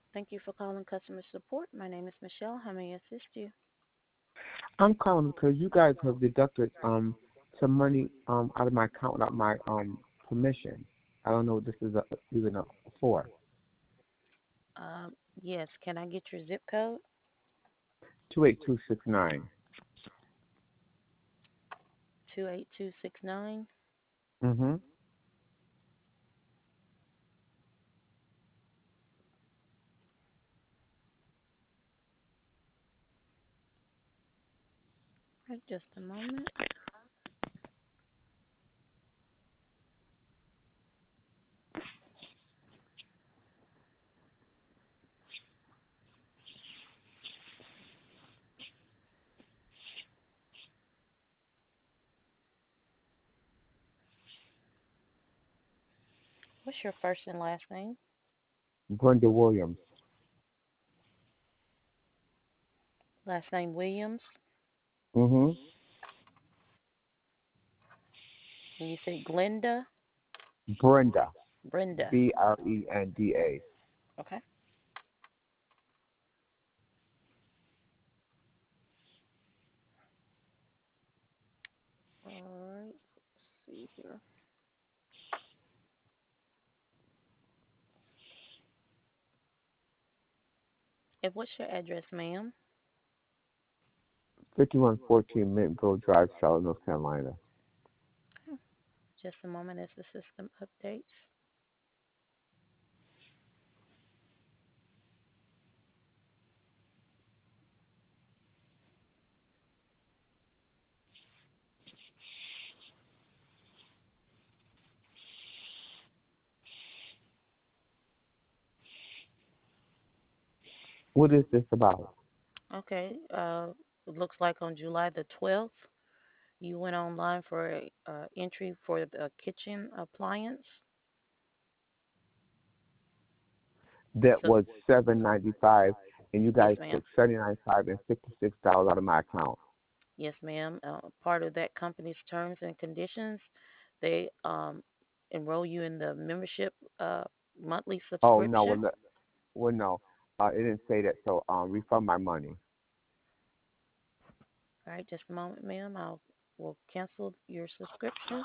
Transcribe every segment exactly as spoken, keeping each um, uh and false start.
Thank you for calling customer support. My name is Michelle. How may I assist you? I'm calling because you guys have deducted um some money um out of my account without my um permission. I don't know what this is uh even uh, for. Um, yes, can I get your zip code? Two eight two six nine. two eight two six nine. Mm-hmm. Right, just a moment. What's your first and last name? Brenda Williams. Last name Williams. Mm-hmm. And you said Glenda? Brenda. Brenda. B R E N D A. Okay. All right. Let's see here. And what's your address, ma'am? Fifty-one fourteen Mintville Drive, Charlotte, North Carolina. Okay. Just a moment as the system updates. What is this about? Okay. Uh, it looks like on July the twelfth, you went online for a uh, entry for the kitchen appliance. That So, was seven ninety five, and you yes, guys ma'am. took seventy nine five and fifty six dollars out of my account. Yes, ma'am. Uh, part of that company's terms and conditions, they um, enroll you in the membership uh, monthly Oh no, well, subscription. no- well no, uh, it didn't say that. So um, refund my money. All right, just a moment, ma'am. I'll will cancel your subscription.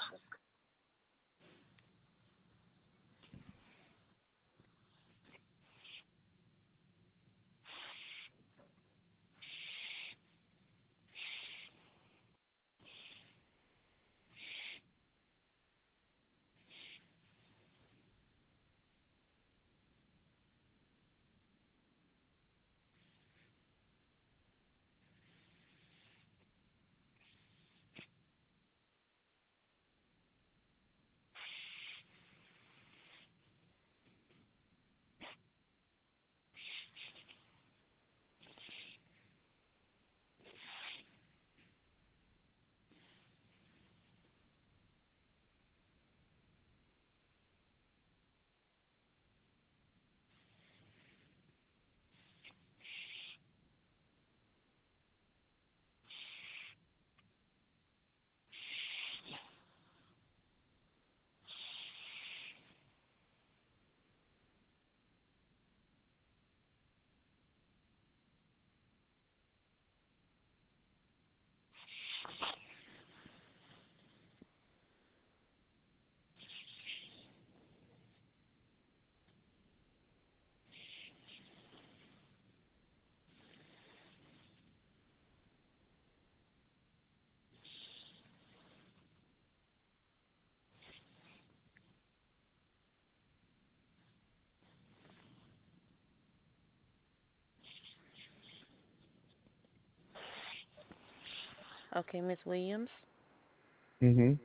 Okay, Miss Williams, Mhm.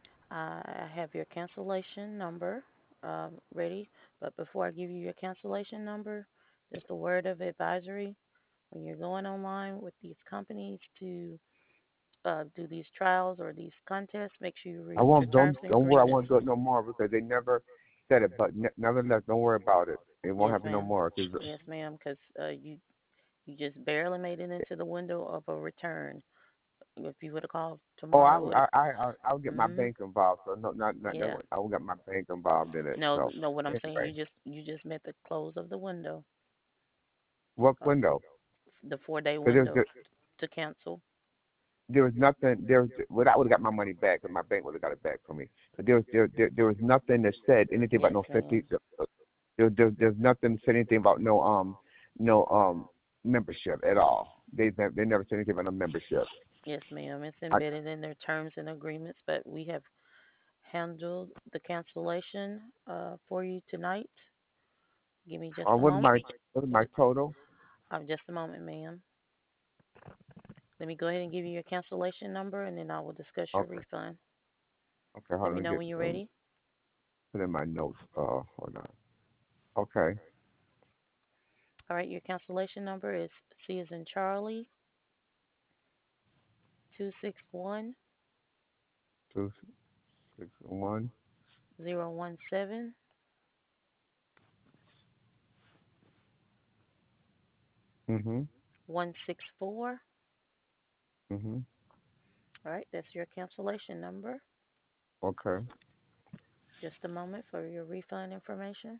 I have your cancellation number um, ready. But before I give you your cancellation number, just a word of advisory: when you're going online with these companies to uh, do these trials or these contests, make sure you I read your won't. terms Don't and don't worry. I agreements. won't do it no more because they never said it. But ne- nevertheless, don't worry about it. It won't Yes, happen no ma'am. more. Cause, Yes, ma'am. Because uh, you you just barely made it into the window of a return. If you would have called oh, tomorrow, I it would I have. I I'll I'll get my Mhm. bank involved. So no, not not that Yeah. one. I will get my bank involved in it. No, So no. What I'm saying, anyway, you just you just met the close of the window. What Uh, window? the four day Because there, window there, to cancel. there was nothing. There was. Well, I would have got my money back, and my bank would have got it back for me. But there was there, there there was nothing that said anything about Yes, no fifty. ma'am. There, there there's nothing that said anything about no um no um membership at all. They ne- they never said anything about no membership. Yes, ma'am. It's I, embedded in their terms and agreements, but we have handled the cancellation uh, for you tonight. Give me just uh, a what moment. my what my total? Uh, just a moment, ma'am. Let me go ahead and give you your cancellation number, and then I will discuss your Okay, refund. okay. Hold Let on, me let me know get when you're um, ready. put in my notes. Uh, hold on. Okay, All right, your cancellation number is C as in Charlie, two six one two six one. zero one seven Mhm, one six four. mhm. All right, that's your cancellation number. Okay. Just a moment for your refund information.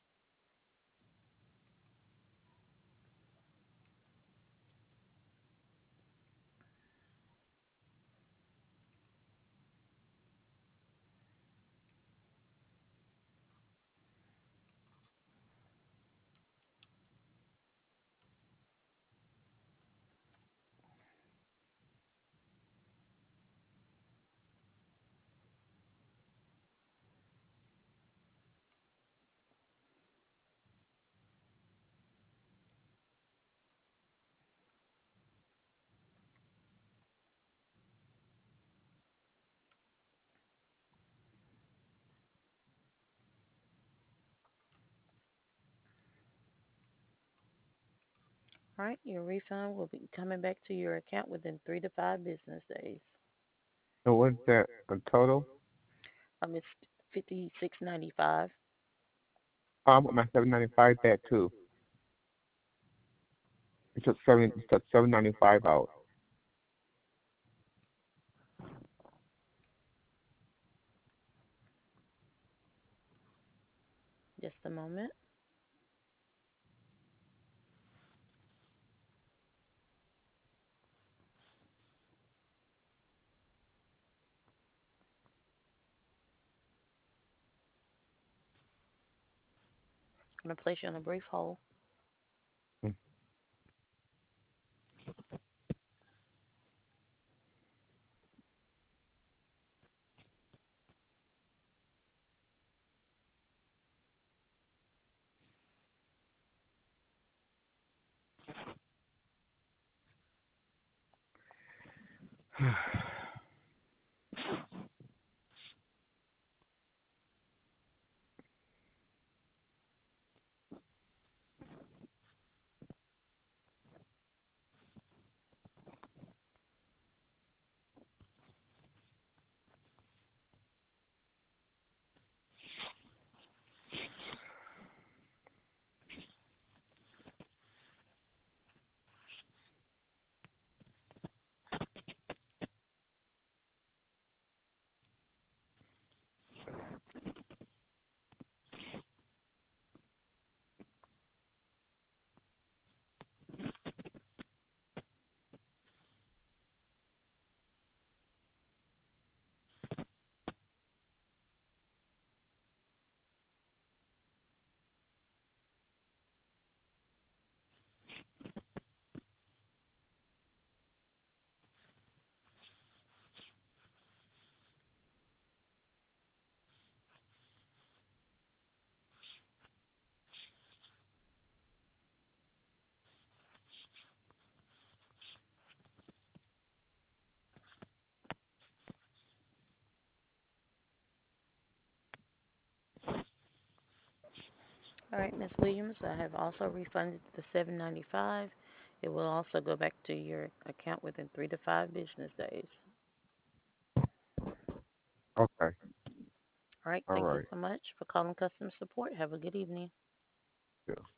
All right, your refund will be coming back to your account within three to five business days. So what's that? A total? Um, it's fifty six ninety five. Oh, I want my seven ninety five back too. It took seven. It took seven ninety five out. Just a moment. I'm gonna place you on a brief hold. Mm. All right, Miss Williams, I have also refunded the seven ninety five. It will also go back to your account within three to five business days. Okay. All right, All thank you right. so much for calling customer support. Have a good evening. Yeah.